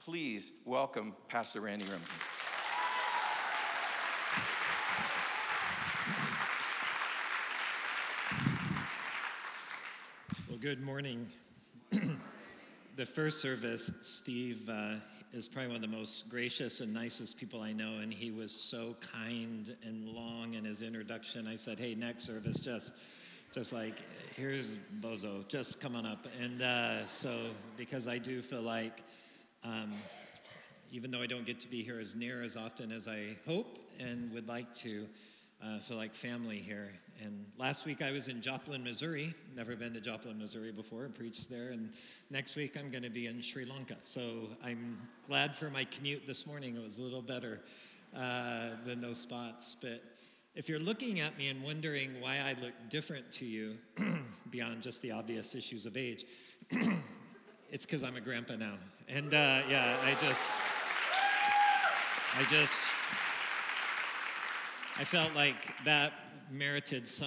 please welcome Pastor Randy Remington. Well, good morning. The first service, Steve is probably one of the most gracious and nicest people I know, and he was so kind and long in his introduction. I said, hey, next service, just like, here's Bozo, just come on up. And so, because I do feel like, even though I don't get to be here as near as often as I hope and would like to, feel like family here. And last week I was in Joplin, Missouri. Never been to Joplin, Missouri before. I preached there. And next week I'm going to be in Sri Lanka. So I'm glad for my commute this morning. It was a little better than those spots. But if you're looking at me and wondering why I look different to you, beyond just the obvious issues of age, it's because I'm a grandpa now. And I felt like that merited some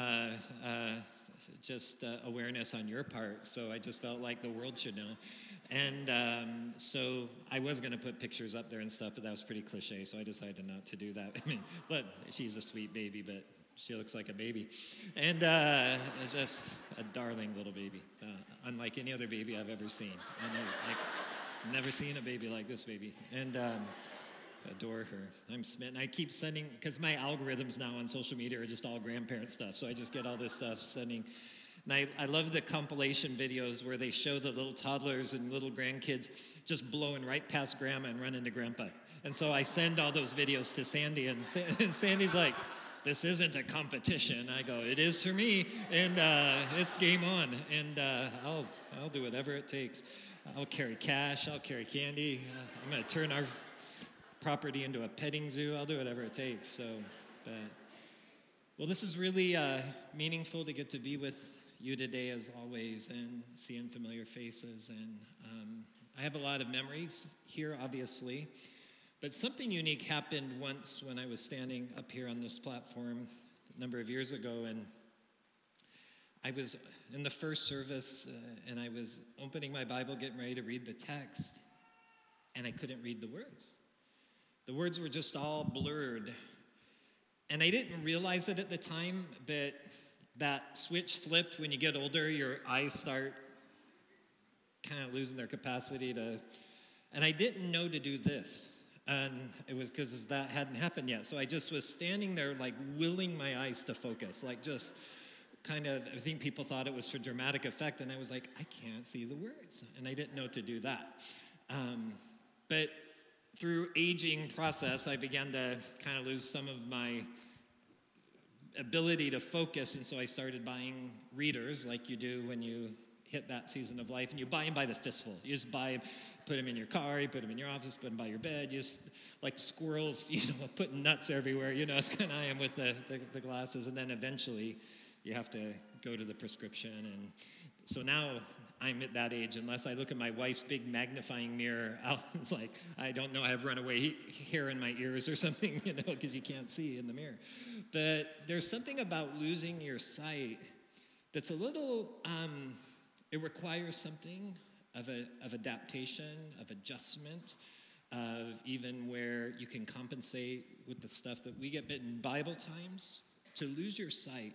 awareness on your part, so I just felt like the world should know. And so I was going to put pictures up there and stuff, but that was pretty cliche, so I decided not to do that. I mean, but she's a sweet baby, but she looks like a baby. And just a darling little baby, unlike any other baby I've ever seen. I've never seen a baby like this baby. And adore her. I'm smitten. I keep sending, because my algorithms now on social media are just all grandparent stuff, so I just get all this stuff sending. And I love the compilation videos where they show the little toddlers and little grandkids just blowing right past grandma and running to grandpa. And so I send all those videos to Sandy, and Sandy's like, this isn't a competition. I go, it is for me, and it's game on, and I'll do whatever it takes. I'll carry cash, I'll carry candy. I'm going to turn our property into a petting zoo. I'll do whatever it takes. Well, this is really meaningful to get to be with you today, as always, and seeing familiar faces. And I have a lot of memories here, obviously, but something unique happened once when I was standing up here on this platform a number of years ago, and I was in the first service, and I was opening my Bible, getting ready to read the text, and I couldn't read the words. The words were just all blurred. And I didn't realize it at the time, but that switch flipped when you get older. Your eyes start kind of losing their capacity to... And I didn't know to do this. And it was because that hadn't happened yet. So I just was standing there, like, willing my eyes to focus. Like, just kind of, I think people thought it was for dramatic effect. And I was like, I can't see the words. And I didn't know to do that. But through aging process, I began to kind of lose some of my ability to focus, and so I started buying readers like you do when you hit that season of life, and you buy them by the fistful. You just buy, put them in your car, you put them in your office, put them by your bed. You just, like squirrels, putting nuts everywhere. It's kind of I am with the glasses, and then eventually you have to go to the prescription. And so now I'm at that age, unless I look at my wife's big magnifying mirror, it's like, I don't know, I have runaway hair in my ears or something, because you can't see in the mirror. But there's something about losing your sight that's a little, it requires something of adaptation, of adjustment, of even where you can compensate with the stuff that we get. But in Bible times, to lose your sight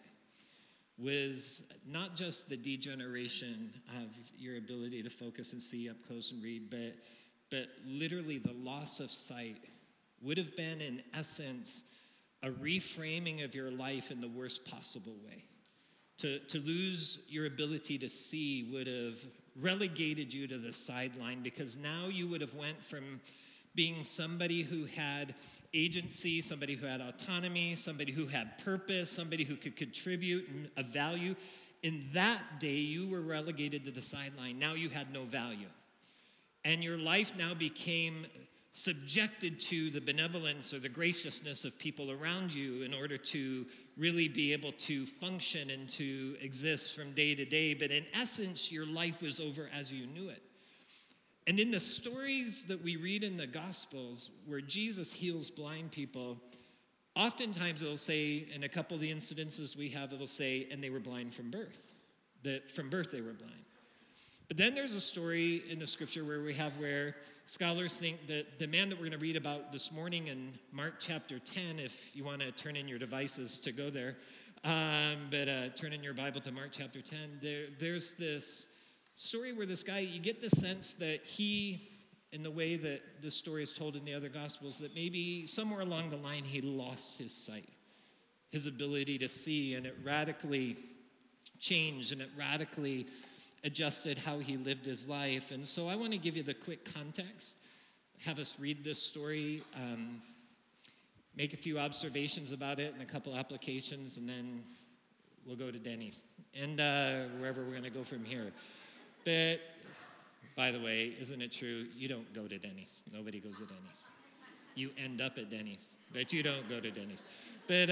was not just the degeneration of your ability to focus and see up close and read, but literally the loss of sight would have been, in essence, a reframing of your life in the worst possible way. To lose your ability to see would have relegated you to the sideline, because now you would have went from being somebody who had agency, somebody who had autonomy, somebody who had purpose, somebody who could contribute and a value. In that day, you were relegated to the sideline. Now you had no value. And your life now became subjected to the benevolence or the graciousness of people around you in order to really be able to function and to exist from day to day. But in essence, your life was over as you knew it. And in the stories that we read in the Gospels where Jesus heals blind people, oftentimes it'll say, in a couple of the incidences we have, it'll say, and they were blind from birth. That from birth they were blind. But then there's a story in the scripture where scholars think that the man that we're going to read about this morning in Mark chapter 10, if you want to turn in your devices to go there, turn in your Bible to Mark chapter 10, there's this story where this guy, you get the sense that he, in the way that this story is told in the other Gospels, that maybe somewhere along the line he lost his sight, his ability to see, and it radically changed and it radically adjusted how he lived his life. And so I want to give you the quick context, have us read this story, make a few observations about it and a couple applications, and then we'll go to Denny's and wherever we're going to go from here. But by the way, isn't it true? You don't go to Denny's. Nobody goes to Denny's. You end up at Denny's, but you don't go to Denny's. But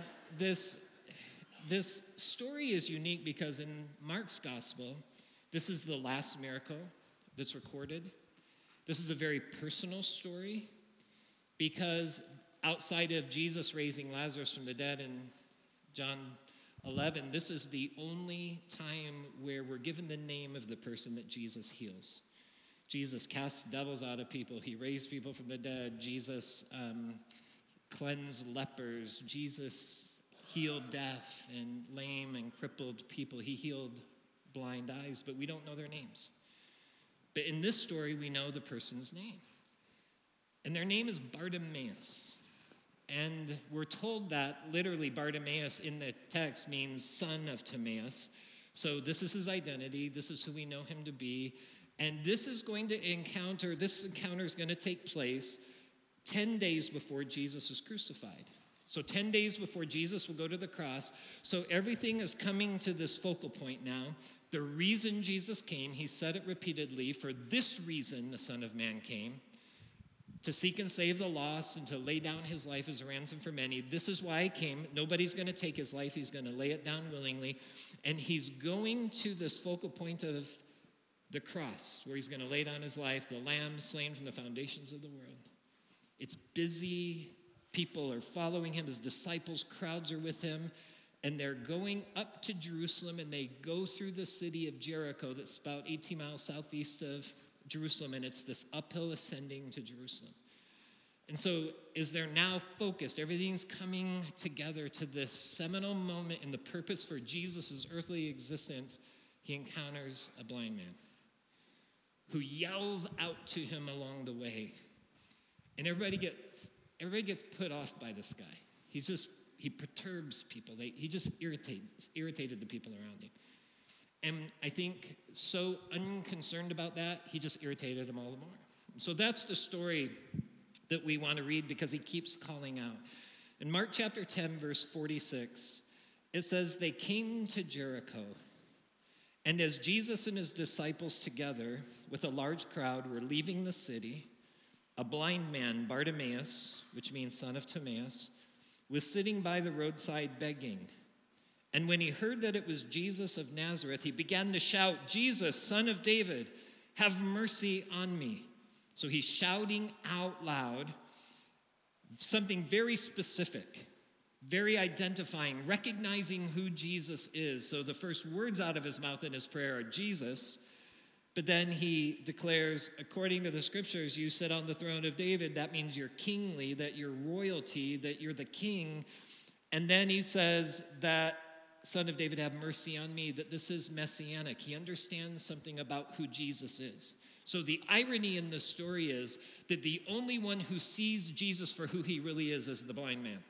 this story is unique because in Mark's gospel, this is the last miracle that's recorded. This is a very personal story because outside of Jesus raising Lazarus from the dead in John 11, this is the only time where we're given the name of the person that Jesus heals. Jesus cast devils out of people. He raised people from the dead. Jesus cleansed lepers. Jesus healed deaf and lame and crippled people. He healed blind eyes, but we don't know their names. But in this story, we know the person's name. And their name is Bartimaeus. And we're told that literally Bartimaeus in the text means son of Timaeus. So this is his identity. This is who we know him to be. And this encounter is going to take place 10 days before Jesus is crucified. So 10 days before Jesus will go to the cross. So everything is coming to this focal point now. The reason Jesus came, he said it repeatedly, for this reason the Son of Man came, to seek and save the lost and to lay down his life as a ransom for many. This is why he came. Nobody's going to take his life. He's going to lay it down willingly. And he's going to this focal point of the cross, where he's going to lay down his life, the lamb slain from the foundations of the world. It's busy. People are following him. His disciples, crowds are with him. And they're going up to Jerusalem, and they go through the city of Jericho that's about 18 miles southeast of Jerusalem, and it's this uphill ascending to Jerusalem. And so as they're now focused, everything's coming together to this seminal moment in the purpose for Jesus' earthly existence, he encounters a blind man who yells out to him along the way. And everybody gets put off by this guy. He perturbs people. He just irritated the people around him. And I think so unconcerned about that, he just irritated them all the more. So that's the story that we want to read because he keeps calling out. In Mark chapter 10, verse 46, it says, they came to Jericho. And as Jesus and his disciples together with a large crowd were leaving the city, a blind man, Bartimaeus, which means son of Timaeus, was sitting by the roadside begging. And when he heard that it was Jesus of Nazareth, he began to shout, Jesus, son of David, have mercy on me. So he's shouting out loud something very specific, very identifying, recognizing who Jesus is. So the first words out of his mouth in his prayer are Jesus. But then he declares, according to the scriptures, you sit on the throne of David. That means you're kingly, that you're royalty, that you're the king. And then he says that, son of David, have mercy on me, that this is messianic. He understands something about who Jesus is. So the irony in this story is that the only one who sees Jesus for who he really is the blind man.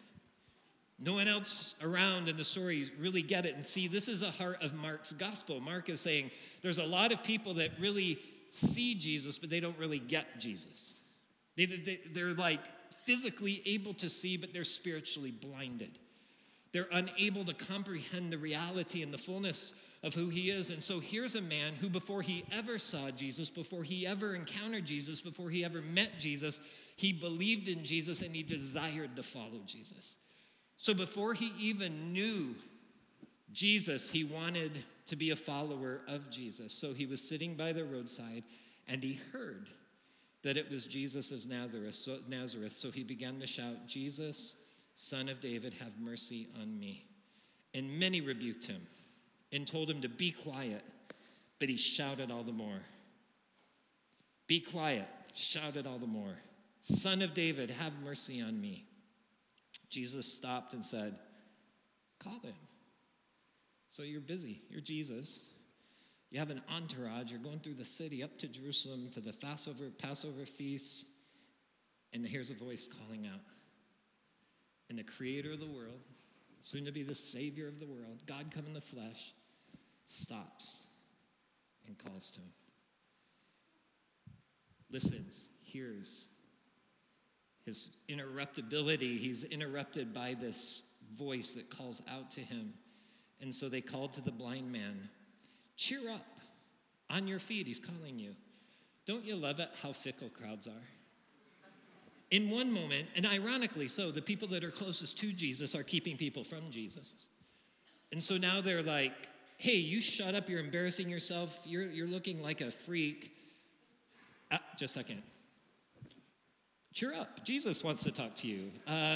No one else around in the story really get it and see. This is the heart of Mark's gospel. Mark is saying there's a lot of people that really see Jesus, but they don't really get Jesus. They're like physically able to see, but they're spiritually blinded. They're unable to comprehend the reality and the fullness of who he is. And so here's a man who, before he ever saw Jesus, before he ever encountered Jesus, before he ever met Jesus, he believed in Jesus and he desired to follow Jesus. So before he even knew Jesus, he wanted to be a follower of Jesus. So he was sitting by the roadside and he heard that it was Jesus of Nazareth. So he began to shout, Jesus, son of David, have mercy on me. And many rebuked him and told him to be quiet. But he shouted all the more. Be quiet, shouted all the more. Son of David, have mercy on me. Jesus stopped and said, call him. So you're busy. You're Jesus. You have an entourage. You're going through the city up to Jerusalem to the Passover feast. And here's a voice calling out. And the creator of the world, soon to be the savior of the world, God come in the flesh, stops and calls to him. Listens, hears. His interruptibility, he's interrupted by this voice that calls out to him. And so they called to the blind man, cheer up, on your feet, he's calling you. Don't you love it how fickle crowds are? In one moment, and ironically so, the people that are closest to Jesus are keeping people from Jesus. And so now they're like, hey, you shut up, you're embarrassing yourself, you're looking like a freak. Just a second. Cheer up, Jesus wants to talk to you.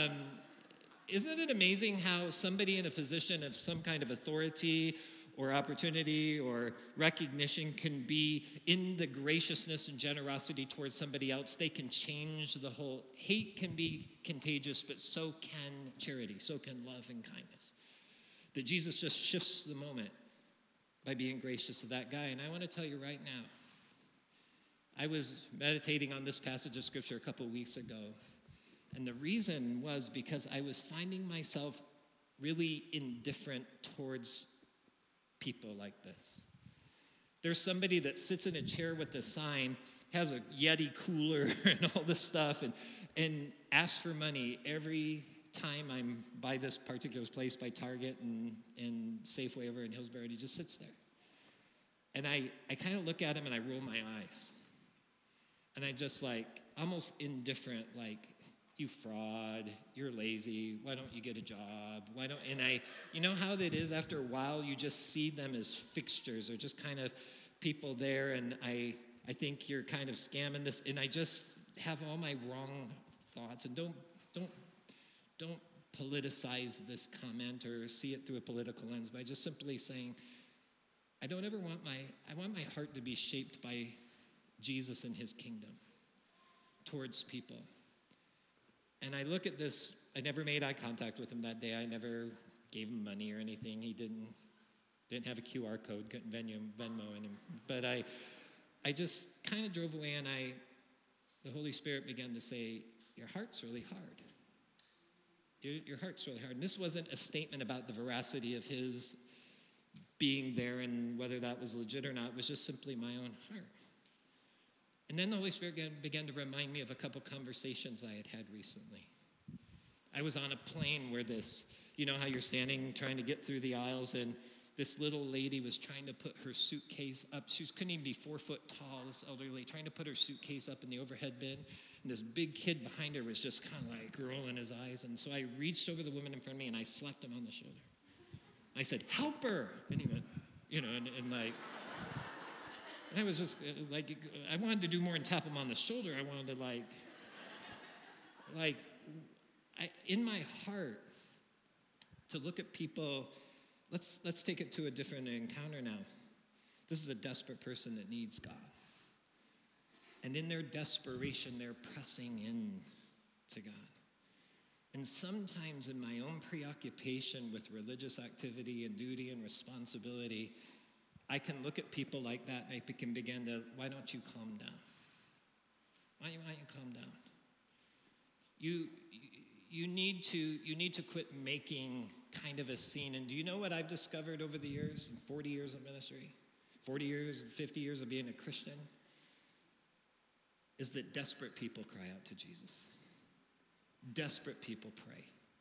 Isn't it amazing how somebody in a position of some kind of authority or opportunity or recognition can be in the graciousness and generosity towards somebody else? They can change the whole. Hate can be contagious, but so can charity, so can love and kindness. That Jesus just shifts the moment by being gracious to that guy. And I want to tell you right now, I was meditating on this passage of scripture a couple weeks ago. And the reason was because I was finding myself really indifferent towards people like this. There's somebody that sits in a chair with a sign, has a Yeti cooler and all this stuff, and asks for money every time I'm by this particular place, by Target and Safeway over in Hillsborough, and he just sits there. And I kind of look at him and I roll my eyes. And I just like, almost indifferent, like, you fraud, you're lazy, why don't you get a job? You know how that is after a while, you just see them as fixtures or just kind of people there, and I think you're kind of scamming this, and I just have all my wrong thoughts, and don't politicize this comment or see it through a political lens, by just simply saying, I want my heart to be shaped by Jesus and his kingdom towards people. And I look at this, I never made eye contact with him that day. I never gave him money or anything. He didn't have a QR code, couldn't Venmo in him. But I just kind of drove away, and the Holy Spirit began to say, your heart's really hard. Your heart's really hard. And this wasn't a statement about the veracity of his being there and whether that was legit or not. It was just simply my own heart. And then the Holy Spirit began to remind me of a couple conversations I had recently. I was on a plane where you know how you're standing trying to get through the aisles, and this little lady was trying to put her suitcase up. She couldn't even be 4 foot tall, this elderly, trying to put her suitcase up in the overhead bin. And this big kid behind her was just kind of like rolling his eyes. And so I reached over the woman in front of me and I slapped him on the shoulder. I said, help her. And he went, and like, and I was just like, I wanted to do more than tap him on the shoulder. I wanted to in my heart, to look at people. Let's take it to a different encounter now. This is a desperate person that needs God. And in their desperation, they're pressing in to God. And sometimes in my own preoccupation with religious activity and duty and responsibility, I can look at people like that and I can begin to, why don't you calm down? Why don't you calm down? You need to quit making kind of a scene. And do you know what I've discovered over the years, in 40 years of ministry, 40 years, 50 years of being a Christian, is that desperate people cry out to Jesus. Desperate people pray.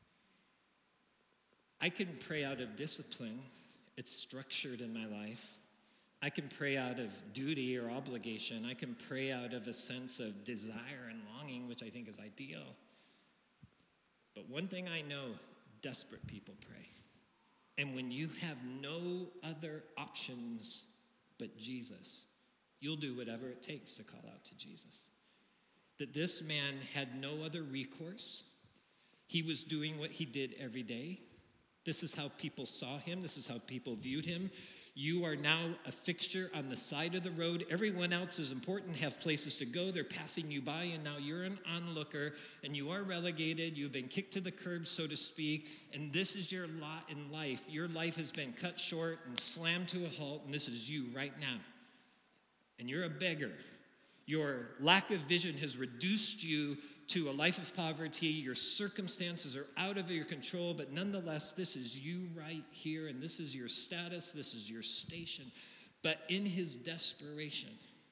I can pray out of discipline. It's structured in my life. I can pray out of duty or obligation. I can pray out of a sense of desire and longing, which I think is ideal. But one thing I know, desperate people pray. And when you have no other options but Jesus, you'll do whatever it takes to call out to Jesus. That this man had no other recourse. He was doing what he did every day. This is how people saw him. This is how people viewed him. You are now a fixture on the side of the road. Everyone else is important, have places to go. They're passing you by, and now you're an onlooker, and you are relegated. You've been kicked to the curb, so to speak, and this is your lot in life. Your life has been cut short and slammed to a halt, and this is you right now. And you're a beggar. Your lack of vision has reduced you to a life of poverty. Your circumstances are out of your control, but nonetheless, this is you right here, and this is your status, this is your station. But in his desperation,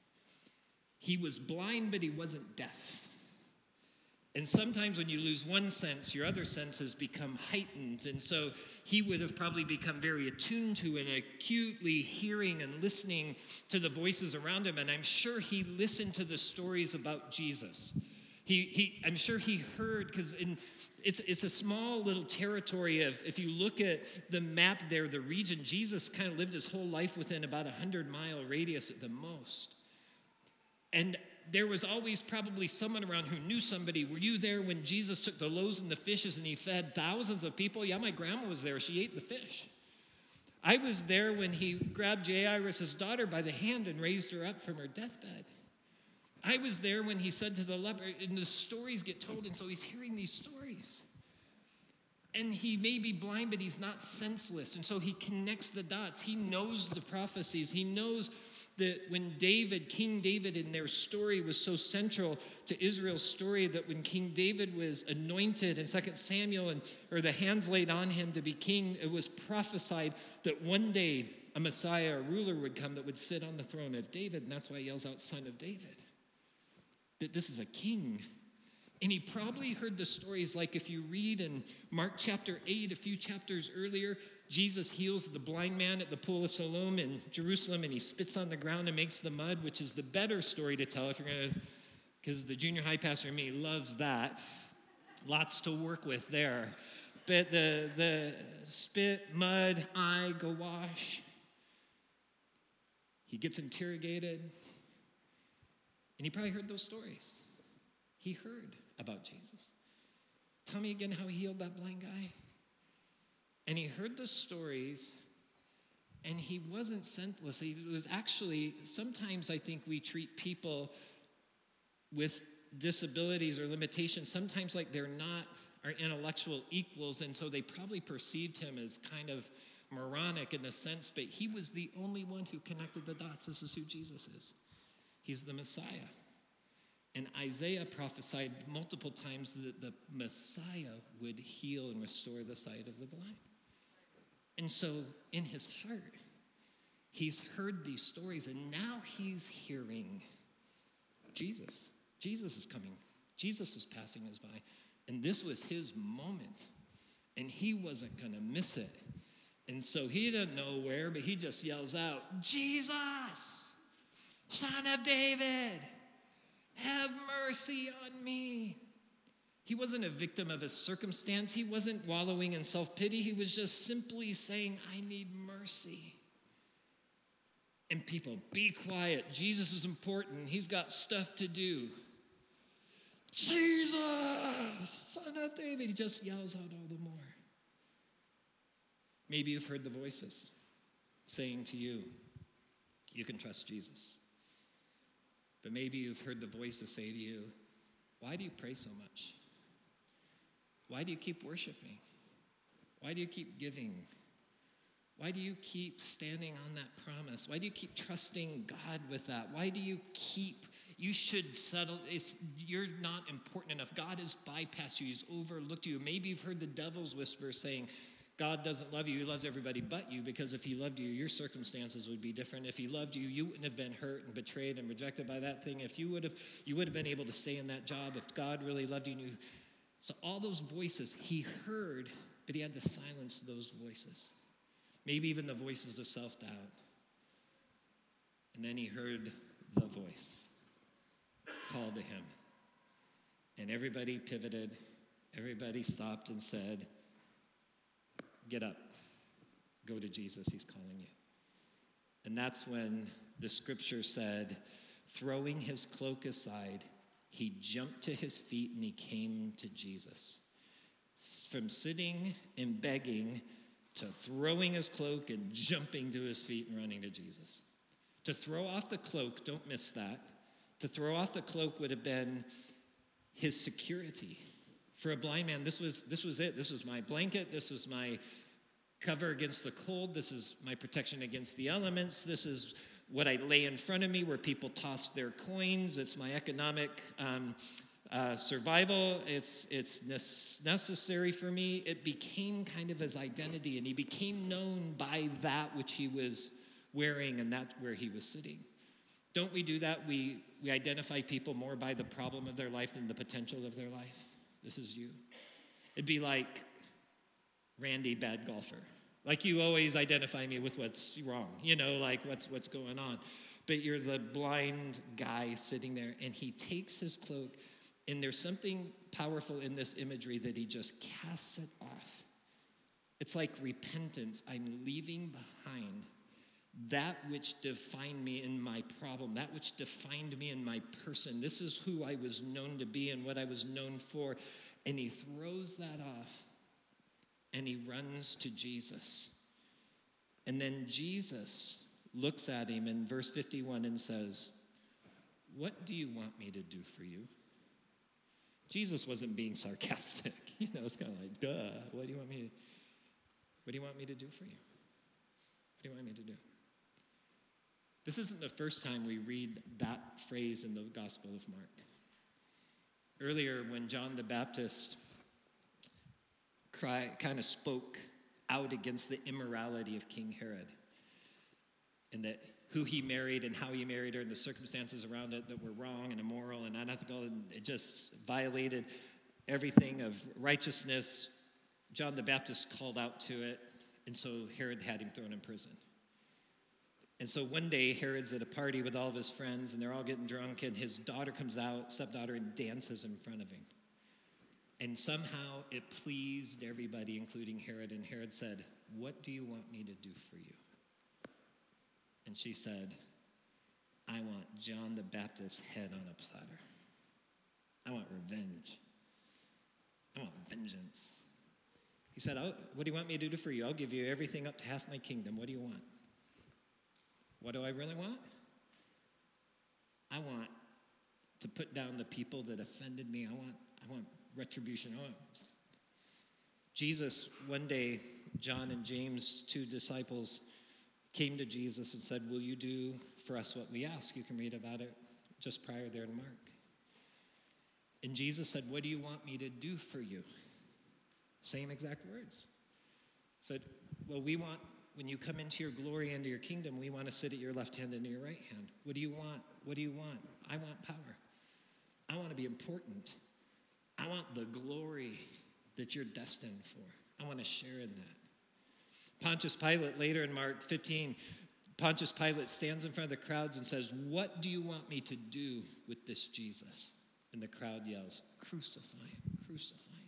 he was blind, but he wasn't deaf. And sometimes when you lose one sense, your other senses become heightened. And so he would have probably become very attuned to and acutely hearing and listening to the voices around him. And I'm sure he listened to the stories about Jesus. I'm sure he heard, because it's a small little territory of, if you look at the map there, the region, Jesus kind of lived his whole life within about 100-mile radius at the most. And there was always probably someone around who knew somebody. Were you there when Jesus took the loaves and the fishes and he fed thousands of people? Yeah, my grandma was there. She ate the fish. I was there when he grabbed Jairus' daughter by the hand and raised her up from her deathbed. I was there when he said to the leper, and the stories get told, and so he's hearing these stories. And he may be blind, but he's not senseless. And so he connects the dots. He knows the prophecies. He knows that when King David in their story was so central to Israel's story, that when King David was anointed in 2 Samuel, or the hands laid on him to be king, it was prophesied that one day a Messiah, a ruler would come that would sit on the throne of David, and that's why he yells out, Son of David. That this is a king. And he probably heard the stories, like if you read in Mark chapter 8, a few chapters earlier, Jesus heals the blind man at the pool of Siloam in Jerusalem, and he spits on the ground and makes the mud, which is the better story to tell if you're going to, because the junior high pastor in me loves that. Lots to work with there. But the spit, mud, go wash. He gets interrogated, and he probably heard those stories. He heard about Jesus. Tell me again how he healed that blind guy. And he heard the stories, and he wasn't senseless. He was actually, sometimes I think we treat people with disabilities or limitations, sometimes like they're not our intellectual equals, and so they probably perceived him as kind of moronic in a sense, but he was the only one who connected the dots. This is who Jesus is. He's the Messiah. And Isaiah prophesied multiple times that the Messiah would heal and restore the sight of the blind. And so in his heart, he's heard these stories, and now he's hearing Jesus. Jesus is coming. Jesus is passing us by. And this was his moment, and he wasn't going to miss it. And so he didn't know where, but he just yells out, Jesus, Son of David, have mercy on me. He wasn't a victim of his circumstance. He wasn't wallowing in self-pity. He was just simply saying, I need mercy. And people, be quiet. Jesus is important. He's got stuff to do. Jesus, Son of David. He just yells out all the more. Maybe you've heard the voices saying to you, you can trust Jesus. But maybe you've heard the voices say to you, why do you pray so much? Why do you keep worshiping? Why do you keep giving? Why do you keep standing on that promise? Why do you keep trusting God with that? Why do you keep, you should settle, you're not important enough. God has bypassed you. He's overlooked you. Maybe you've heard the devil's whisper saying, God doesn't love you. He loves everybody but you, because if he loved you, your circumstances would be different. If he loved you, you wouldn't have been hurt and betrayed and rejected by that thing. If you would have been able to stay in that job. If God really loved you. So all those voices he heard, but he had to silence those voices. Maybe even the voices of self-doubt. And then he heard the voice call to him. And everybody pivoted. Everybody stopped and said, get up, go to Jesus, he's calling you. And that's when the scripture said, throwing his cloak aside, he jumped to his feet and he came to Jesus. From sitting and begging to throwing his cloak and jumping to his feet and running to Jesus. To throw off the cloak, don't miss that. To throw off the cloak would have been his security. For a blind man, this was it. This was my blanket. This was my cover against the cold. This is my protection against the elements. This is what I lay in front of me where people toss their coins. It's my economic survival. It's necessary for me. It became kind of his identity, and he became known by that which he was wearing and that where he was sitting. Don't we do that? We identify people more by the problem of their life than the potential of their life. This is you. It'd be like Randy, bad golfer. Like you always identify me with what's wrong, like what's going on. But you're the blind guy sitting there, and he takes his cloak, and there's something powerful in this imagery that he just casts it off. It's like repentance. I'm leaving behind that which defined me in my problem, that which defined me in my person. This is who I was known to be and what I was known for. And he throws that off, and he runs to Jesus. And then Jesus looks at him in verse 51 and says, "What do you want me to do for you?" Jesus wasn't being sarcastic. It's kind of like, duh, what do you want me to do for you? What do you want me to do? This isn't the first time we read that phrase in the Gospel of Mark. Earlier, when John the Baptist kind of spoke out against the immorality of King Herod, and that who he married and how he married her and the circumstances around it that were wrong and immoral and unethical, and it just violated everything of righteousness, John the Baptist called out to it, and so Herod had him thrown in prison. And so one day, Herod's at a party with all of his friends, and they're all getting drunk, and his daughter comes out, stepdaughter, and dances in front of him. And somehow it pleased everybody, including Herod, and Herod said, "What do you want me to do for you?" And she said, "I want John the Baptist's head on a platter. I want revenge. I want vengeance." He said, "What do you want me to do for you? I'll give you everything up to half my kingdom. What do you want?" What do I really want? I want to put down the people that offended me. I want retribution. Jesus, one day, John and James, two disciples, came to Jesus and said, "Will you do for us what we ask?" You can read about it just prior there in Mark. And Jesus said, "What do you want me to do for you?" Same exact words. Said, "Well, when you come into your glory, into your kingdom, we want to sit at your left hand and your right hand. What do you want? What do you want?" I want power. I want to be important. I want the glory that you're destined for. I want to share in that. Pontius Pilate, later in Mark 15, Pontius Pilate stands in front of the crowds and says, "What do you want me to do with this Jesus?" And the crowd yells, "Crucify him, crucify him."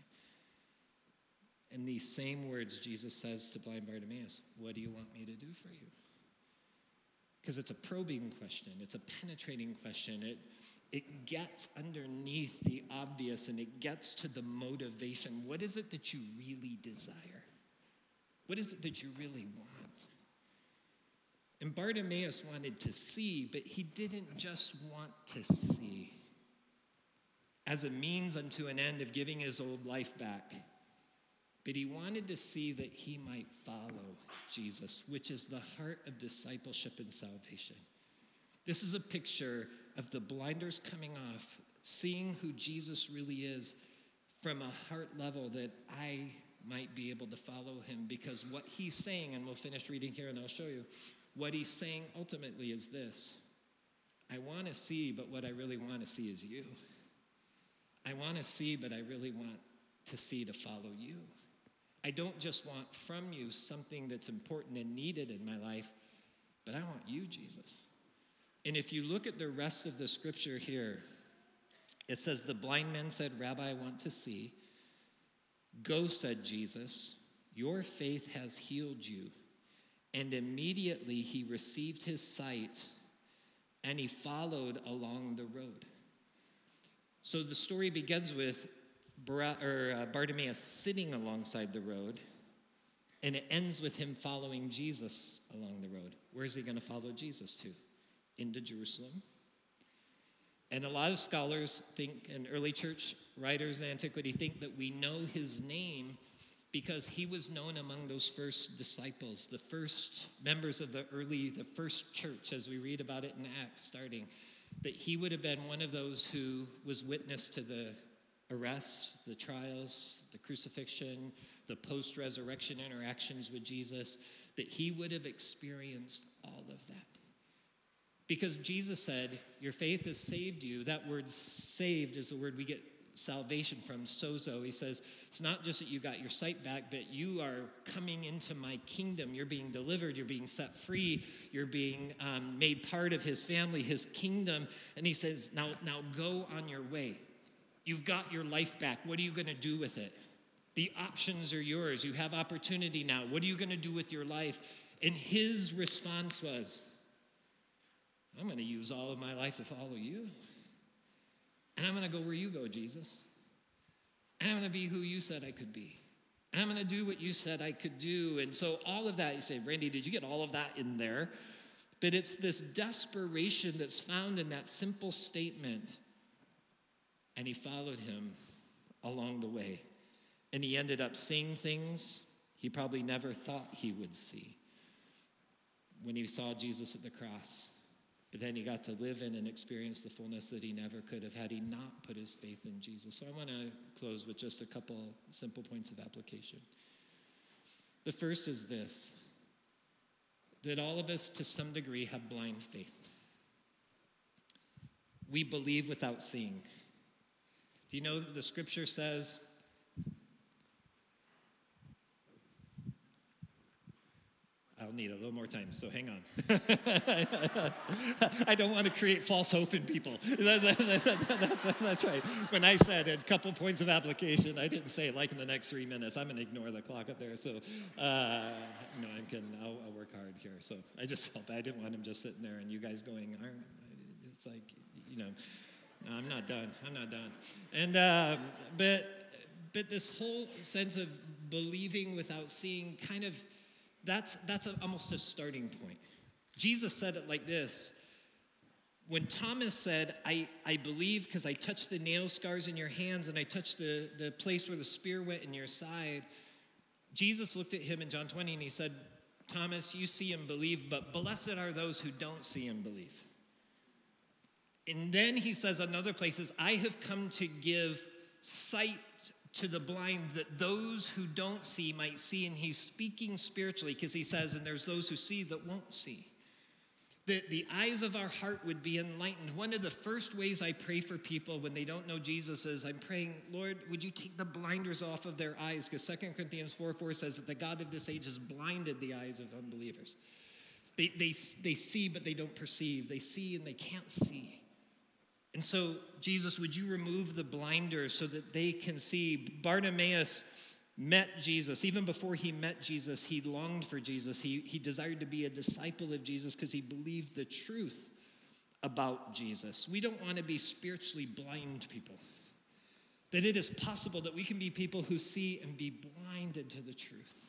And these same words Jesus says to blind Bartimaeus, "What do you want me to do for you?" Because it's a probing question. It's a penetrating question. It gets underneath the obvious, and it gets to the motivation. What is it that you really desire? What is it that you really want? And Bartimaeus wanted to see, but he didn't just want to see as a means unto an end of giving his old life back. But he wanted to see that he might follow Jesus, which is the heart of discipleship and salvation. This is a picture of the blinders coming off, seeing who Jesus really is from a heart level, that I might be able to follow him. Because what he's saying, and we'll finish reading here and I'll show you, what he's saying ultimately is this: I want to see, but what I really want to see is you. I want to see, but I really want to see to follow you. I don't just want from you something that's important and needed in my life, but I want you, Jesus. And if you look at the rest of the scripture here, it says, "The blind men said, 'Rabbi, I want to see.' 'Go,' said Jesus, 'your faith has healed you.' And immediately he received his sight, and he followed along the road." So the story begins with Bartimaeus sitting alongside the road, And it ends with him following Jesus along the road. Where is he going to follow Jesus to? Into Jerusalem. And a lot of scholars think, and early church writers in antiquity think that we know his name because he was known among those first disciples, the first members of the first church, as we read about it in Acts starting, that he would have been one of those who was witness to the arrest, the trials, the crucifixion, the post-resurrection interactions with Jesus, that he would have experienced all of that. Because Jesus said, your faith has saved you. That word saved is the word we get salvation from, sozo. He says, it's not just that you got your sight back, but you are coming into my kingdom. You're being delivered. You're being set free. You're being made part of his family, his kingdom. And he says, now go on your way. You've got your life back. What are you going to do with it? The options are yours. You have opportunity now. What are you going to do with your life? And his response was, I'm going to use all of my life to follow you. And I'm going to go where you go, Jesus. And I'm going to be who you said I could be. And I'm going to do what you said I could do. And so all of that, you say, Randy, did you get all of that in there? But it's this desperation that's found in that simple statement. And he followed him along the way. And he ended up seeing things he probably never thought he would see when he saw Jesus at the cross. But then he got to live in and experience the fullness that he never could have had he not put his faith in Jesus. So I want to close with just a couple simple points of application. The first is this, that all of us to some degree have blind faith. We believe without seeing. Do you know that the scripture says, I'll need a little more time, so hang on. I don't want to create false hope in people. That's right. When I said a couple points of application, I didn't say like in the next 3 minutes. I'm going to ignore the clock up there. So, no, I'm kidding. I'll work hard here. So I just felt bad. I didn't want him just sitting there and you guys going, it's like, no, I'm not done. And, but this whole sense of believing without seeing kind of, that's almost a starting point. Jesus said it like this. When Thomas said, I believe because I touched the nail scars in your hands and I touched the place where the spear went in your side, Jesus looked at him in John 20 and he said, Thomas, you see and believe, but blessed are those who don't see and believe. And then he says in other places, I have come to give sight to the blind that those who don't see might see. And he's speaking spiritually because he says, and there's those who see that won't see. That the eyes of our heart would be enlightened. One of the first ways I pray for people when they don't know Jesus is I'm praying, Lord, would you take the blinders off of their eyes? Because 2 Corinthians 4:4 says that the God of this age has blinded the eyes of unbelievers. They see, but they don't perceive. They see and they can't see. And so, Jesus, would you remove the blinders so that they can see? Bartimaeus met Jesus. Even before he met Jesus, he longed for Jesus. He desired to be a disciple of Jesus because he believed the truth about Jesus. We don't want to be spiritually blind people. That it is possible that we can be people who see and be blinded to the truth.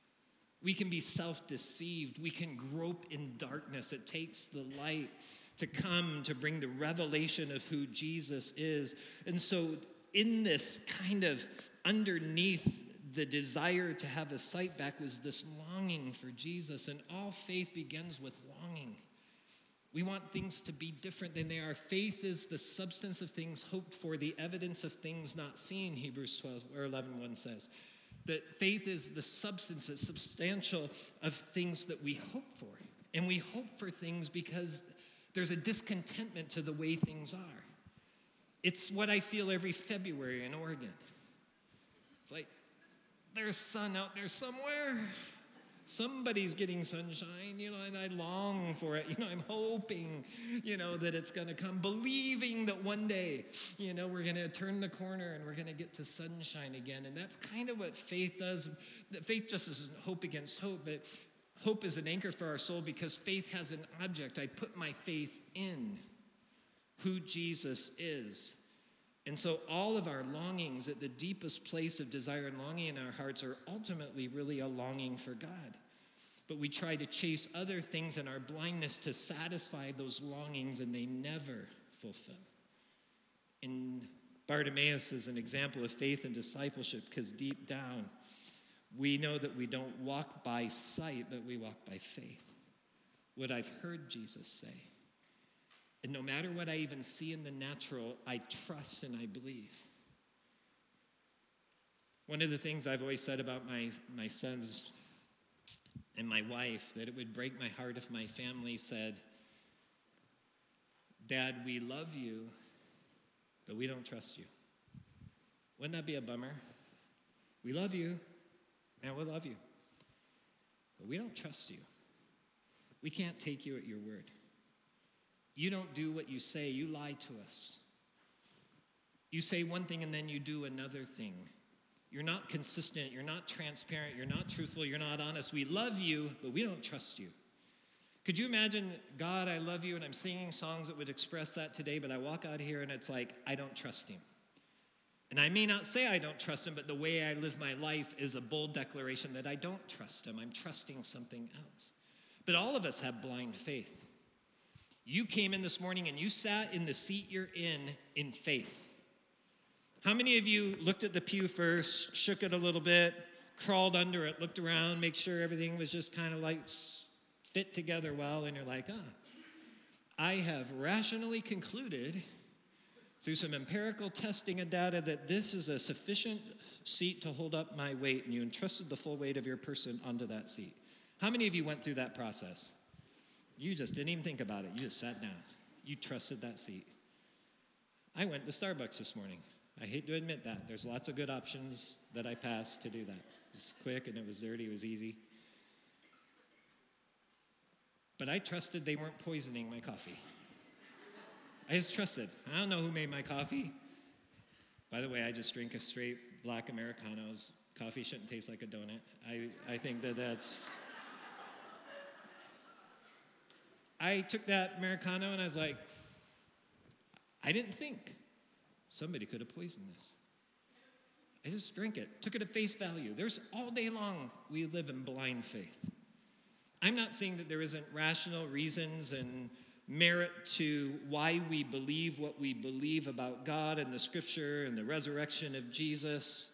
We can be self-deceived. We can grope in darkness. It takes the light to come to bring the revelation of who Jesus is. And so in this kind of underneath the desire to have his sight back was this longing for Jesus. And all faith begins with longing. We want things to be different than they are. Faith is the substance of things hoped for, the evidence of things not seen, Hebrews 11:1 says. That faith is the substance, it's substantial of things that we hope for. And we hope for things because there's a discontentment to the way things are. It's what I feel every February in Oregon. It's like, there's sun out there somewhere. Somebody's getting sunshine, and I long for it. I'm hoping, that it's going to come, believing that one day, we're going to turn the corner and we're going to get to sunshine again. And that's kind of what faith does. Faith just isn't hope against hope, but hope is an anchor for our soul because faith has an object. I put my faith in who Jesus is. And so all of our longings at the deepest place of desire and longing in our hearts are ultimately really a longing for God. But we try to chase other things in our blindness to satisfy those longings, and they never fulfill. And Bartimaeus is an example of faith and discipleship, because deep down, we know that we don't walk by sight, but we walk by faith. What I've heard Jesus say. And no matter what I even see in the natural, I trust and I believe. One of the things I've always said about my sons and my wife, that it would break my heart if my family said, Dad, we love you, but we don't trust you. Wouldn't that be a bummer? We love you, and we love you, but we don't trust you. We can't take you at your word. You don't do what you say. You lie to us. You say one thing and then you do another thing. You're not consistent. You're not transparent. You're not truthful. You're not honest. We love you, but we don't trust you. Could you imagine, God, I love you, and I'm singing songs that would express that today, but I walk out here and it's like, I don't trust him. And I may not say I don't trust him, but the way I live my life is a bold declaration that I don't trust him. I'm trusting something else. But all of us have blind faith. You came in this morning and you sat in the seat you're in faith. How many of you looked at the pew first, shook it a little bit, crawled under it, looked around, make sure everything was just kind of like fit together well, and you're like, I have rationally concluded through some empirical testing and data that this is a sufficient seat to hold up my weight, and you entrusted the full weight of your person onto that seat. How many of you went through that process? You just didn't even think about it. You just sat down. You trusted that seat. I went to Starbucks this morning. I hate to admit that. There's lots of good options that I passed to do that. It was quick and it was dirty. It was easy. But I trusted they weren't poisoning my coffee. I just trusted. I don't know who made my coffee. By the way, I just drink a straight black Americanos. Coffee shouldn't taste like a donut. I think that's... I took that Americano and I was like, I didn't think somebody could have poisoned this. I just drank it, took it at face value. There's all day long we live in blind faith. I'm not saying that there isn't rational reasons and merit to why we believe what we believe about God and the scripture and the resurrection of Jesus.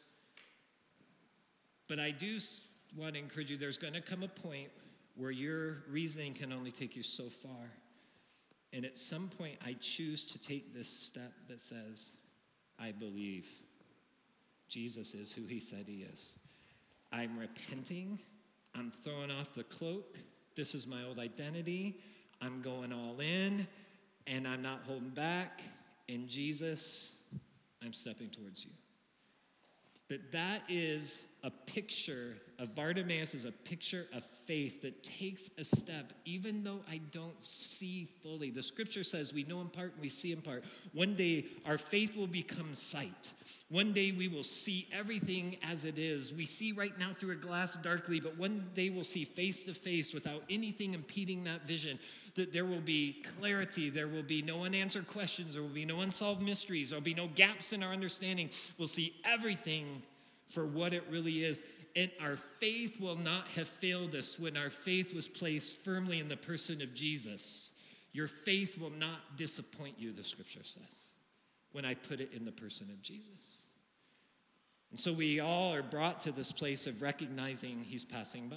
But I do want to encourage you, there's going to come a point where your reasoning can only take you so far. And at some point, I choose to take this step that says, I believe Jesus is who he said he is. I'm repenting. I'm throwing off the cloak. This is my old identity. I'm going all in, and I'm not holding back. In Jesus, I'm stepping towards you. But that is a picture of Bartimaeus, is a picture of faith that takes a step, even though I don't see fully. The scripture says we know in part and we see in part. One day our faith will become sight. One day we will see everything as it is. We see right now through a glass darkly, but one day we'll see face to face without anything impeding that vision. That there will be clarity, there will be no unanswered questions, there will be no unsolved mysteries, there will be no gaps in our understanding. We'll see everything for what it really is. And our faith will not have failed us when our faith was placed firmly in the person of Jesus. Your faith will not disappoint you, the scripture says, when I put it in the person of Jesus. And so we all are brought to this place of recognizing he's passing by.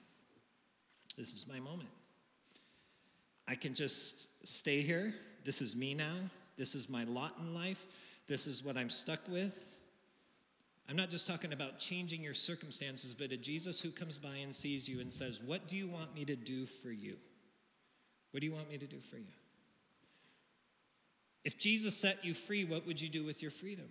This is my moment. I can just stay here. This is me now. This is my lot in life. This is what I'm stuck with. I'm not just talking about changing your circumstances, but a Jesus who comes by and sees you and says, what do you want me to do for you? What do you want me to do for you? If Jesus set you free, what would you do with your freedom?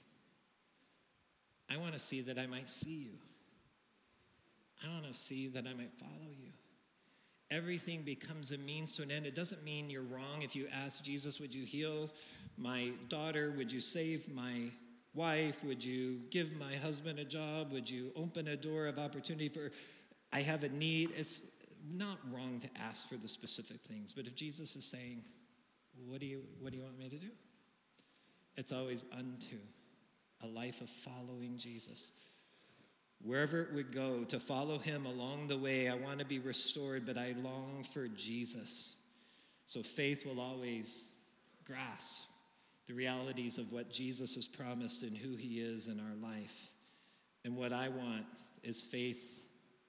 I want to see that I might see you. I want to see that I might follow you. Everything becomes a means to an end. It doesn't mean you're wrong if you ask Jesus, would you heal my daughter? Would you save my wife? Would you give my husband a job? Would you open a door of opportunity for, I have a need. It's not wrong to ask for the specific things, but if Jesus is saying, what do you want me to do? It's always unto a life of following Jesus. Wherever it would go, to follow him along the way. I want to be restored, but I long for Jesus. So faith will always grasp the realities of what Jesus has promised and who he is in our life. And what I want is faith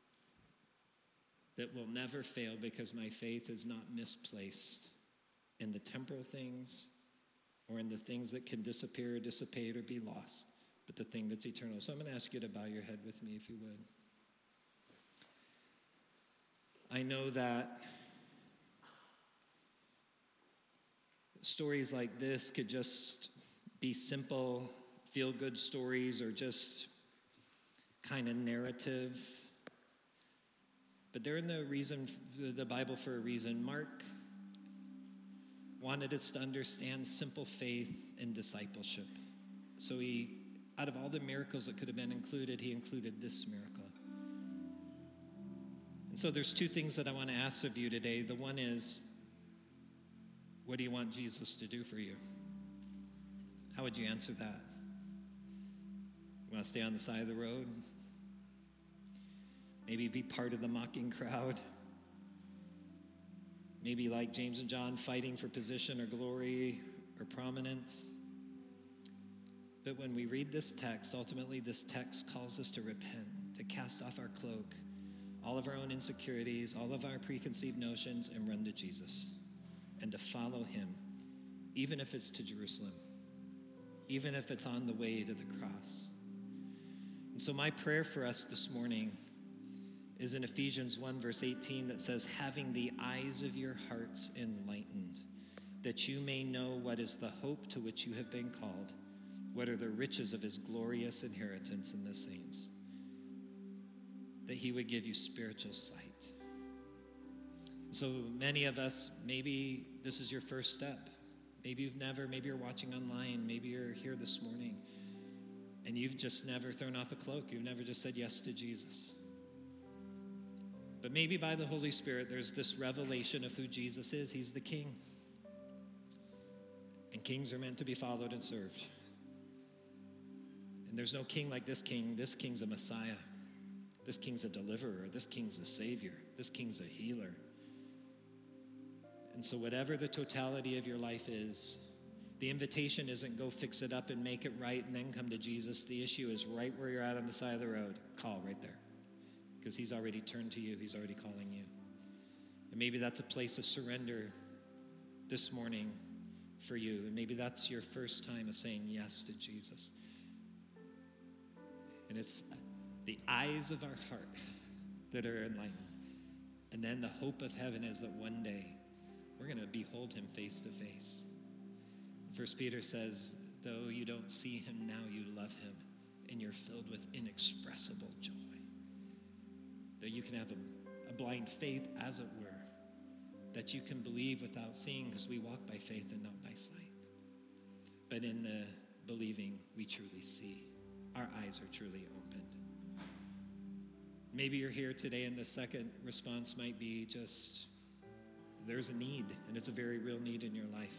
that will never fail, because my faith is not misplaced in the temporal things or in the things that can disappear or dissipate or be lost, but the thing that's eternal. So I'm going to ask you to bow your head with me, if you would. I know that stories like this could just be simple, feel-good stories or just kind of narrative. But they're in the Bible for a reason. Mark wanted us to understand simple faith and discipleship. So he, out of all the miracles that could have been included, he included this miracle. And so there's two things that I want to ask of you today. The one is, what do you want Jesus to do for you? How would you answer that? You want to stay on the side of the road? Maybe be part of the mocking crowd? Maybe like James and John, fighting for position or glory or prominence? But when we read this text, ultimately this text calls us to repent, to cast off our cloak, all of our own insecurities, all of our preconceived notions, and run to Jesus, and to follow him, even if it's to Jerusalem, even if it's on the way to the cross. And so my prayer for us this morning is in Ephesians 1, verse 18, that says, having the eyes of your hearts enlightened, that you may know what is the hope to which you have been called, what are the riches of his glorious inheritance in the saints, that he would give you spiritual sight. So many of us, maybe this is your first step. Maybe you've never, maybe you're watching online, maybe you're here this morning, and you've just never thrown off the cloak. You've never just said yes to Jesus. But maybe by the Holy Spirit, there's this revelation of who Jesus is. He's the King. And kings are meant to be followed and served. And there's no king like this king. This king's a Messiah. This king's a deliverer. This king's a savior. This king's a healer. And so whatever the totality of your life is, the invitation isn't go fix it up and make it right and then come to Jesus. The issue is right where you're at on the side of the road. Call right there. Because he's already turned to you. He's already calling you. And maybe that's a place of surrender this morning for you. And maybe that's your first time of saying yes to Jesus. And it's the eyes of our heart that are enlightened. And then the hope of heaven is that one day we're going to behold him face to face. 1 Peter says, though you don't see him now, you love him, and you're filled with inexpressible joy. That you can have a blind faith, as it were, that you can believe without seeing, because we walk by faith and not by sight. But in the believing, we truly see. Our eyes are truly opened. Maybe you're here today and the second response might be just, there's a need, and it's a very real need in your life.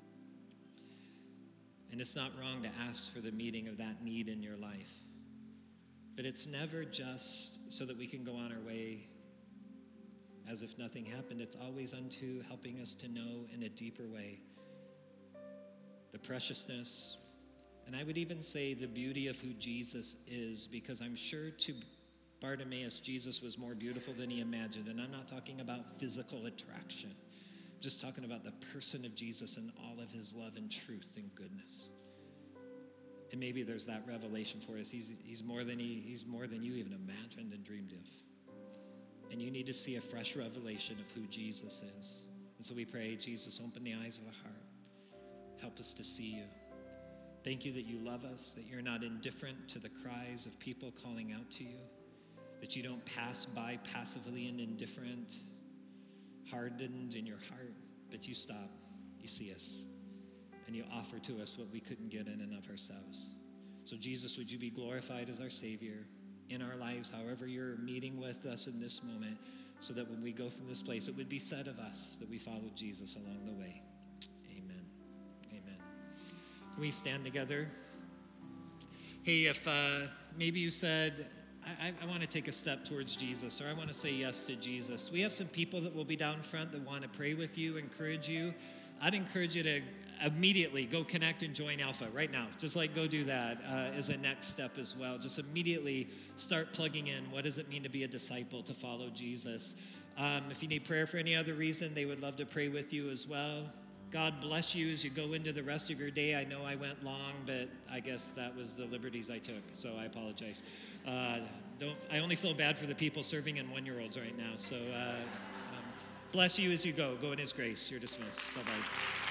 And it's not wrong to ask for the meeting of that need in your life. But it's never just so that we can go on our way as if nothing happened. It's always unto helping us to know in a deeper way the preciousness, and I would even say the beauty of who Jesus is, because I'm sure to Bartimaeus, Jesus was more beautiful than he imagined. And I'm not talking about physical attraction. I'm just talking about the person of Jesus and all of his love and truth and goodness. And maybe there's that revelation for us. He's more than you even imagined and dreamed of. And you need to see a fresh revelation of who Jesus is. And so we pray, Jesus, open the eyes of our heart. Help us to see you. Thank you that you love us, that you're not indifferent to the cries of people calling out to you, that you don't pass by passively and indifferent, hardened in your heart, but you stop, you see us, and you offer to us what we couldn't get in and of ourselves. So Jesus, would you be glorified as our Savior in our lives, however you're meeting with us in this moment, so that when we go from this place, it would be said of us that we followed Jesus along the way. Amen. Amen. We stand together. Hey, if maybe you said, I want to take a step towards Jesus, or I want to say yes to Jesus. We have some people that will be down front that want to pray with you, encourage you. I'd encourage you to immediately go connect and join Alpha right now. Just like go do that as a next step as well. Just immediately start plugging in. What does it mean to be a disciple, to follow Jesus? If you need prayer for any other reason, they would love to pray with you as well. God bless you as you go into the rest of your day. I know I went long, but I guess that was the liberties I took, so I apologize. I only feel bad for the people serving in 1-year-olds right now. So bless you as you go. Go in his grace. You're dismissed. Bye-bye.